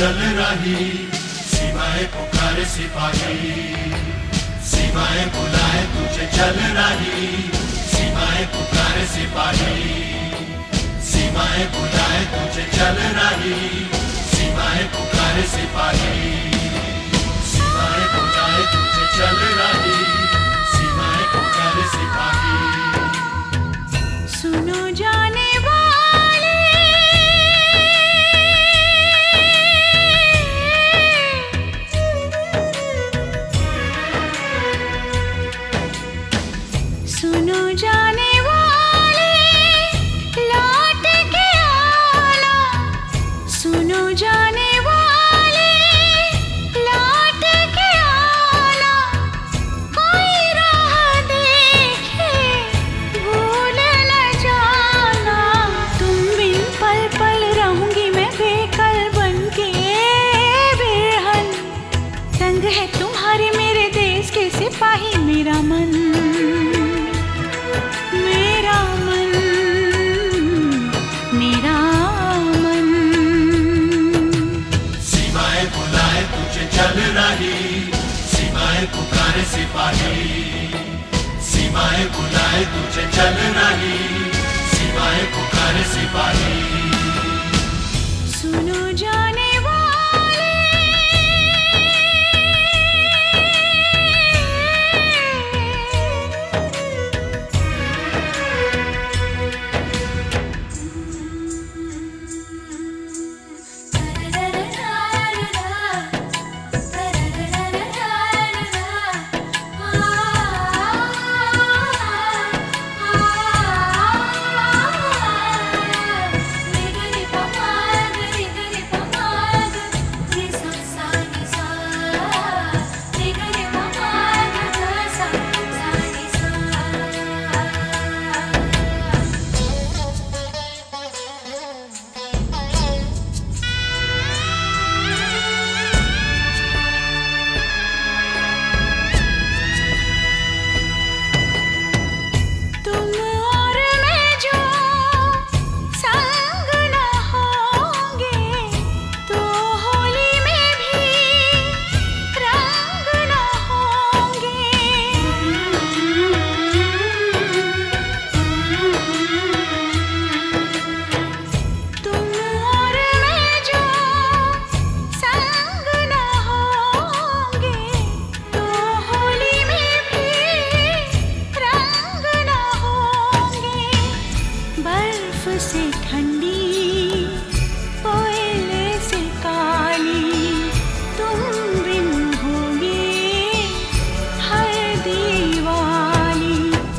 चल रही, सीमाएं पुकारे सिपाही, सीमाएं बुलाए तुझे चल रही, सीमाएं पुकारे सिपाही, सीमाएं बुलाए तुझे चल रही, सीमाएं पुकारे सिपाही, सीमाएं बुलाए तुझे चल रही, सीमाएं पुकारे सिपाही। सुनो जाने वाले, सुनो जाने वाले, लौट के आना। सुनो जाने वाले, लौट के आना। कोई राह देखे भूल न जाना। तुम बिन पल पल रहूंगी मैं बेकल बनके बेरहन। संग है तुम्हारे मेरे देश के सिपाही, मेरा मन, मेरा मन, मेरा मन। सीमाएं बुलाए तुझे चल रही, सीमाएं पुकारे सिपाही, सीमाएं बुलाए तुझे चल रही, सीमाएं पुकारे सिपाही। सुनो जाने वाले, तुम और मैं जो संग न होंगे, तो होली में भी रंग न होंगे। तुम और मैं जो संग न होंगे, तो होली में भी रंग न होंगे। बर्फ से ठंडी, कोयले से काली, तुम बिन होगी हर दीवाली।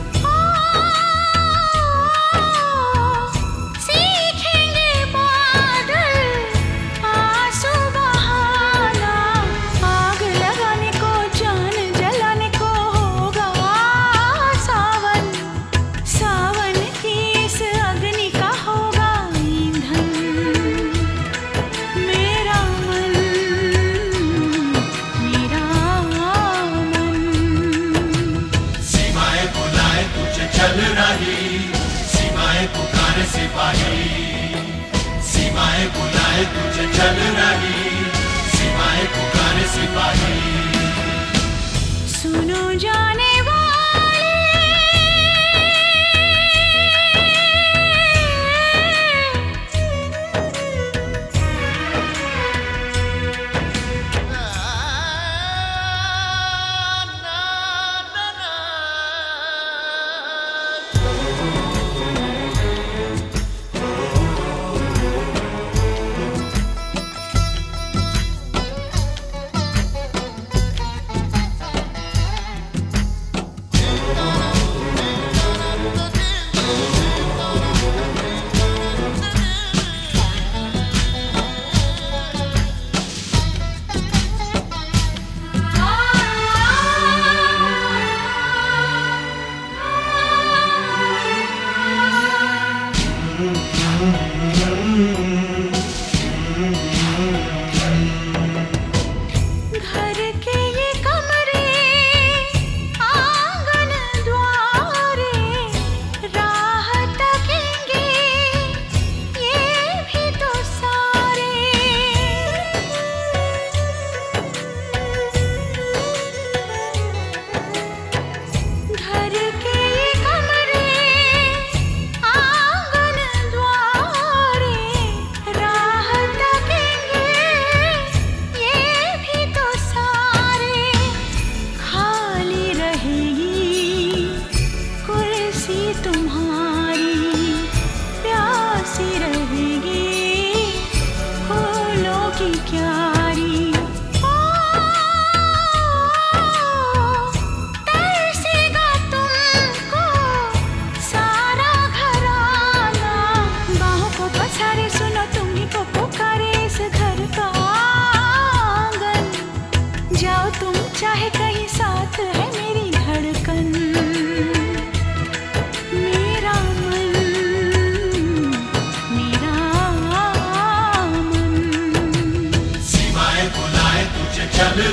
सीखेंगे बादल आंसू बहाना। आग लगाने को, जान जलाने को होगा सावन। सावन की इस अग्नि का होगा ईंधन। मेरा मन, मेरा मन। सीमाएं बुलाए तुझे चल रही, सीमाएं पुकारे सिपाही, सीमाएं बुलाए तुझे चल रही, सीमाएं पुकारे सिपाही। सुनो जाने वाले,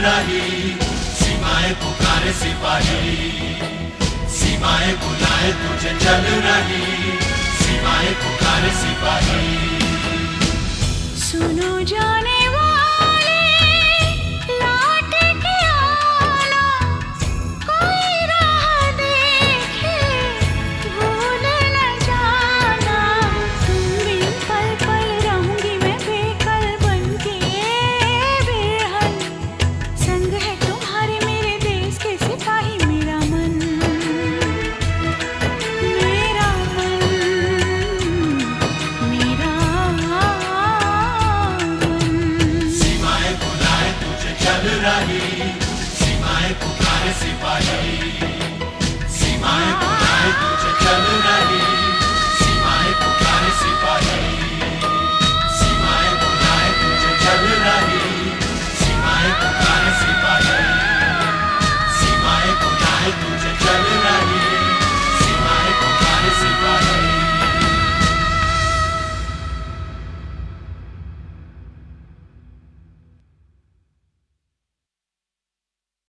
रही, सीमाएं पुकारे सिपाही, सीमाएं बुलाए तुझे चल रही, सीमाएं पुकारे सिपाही। सुनो जाने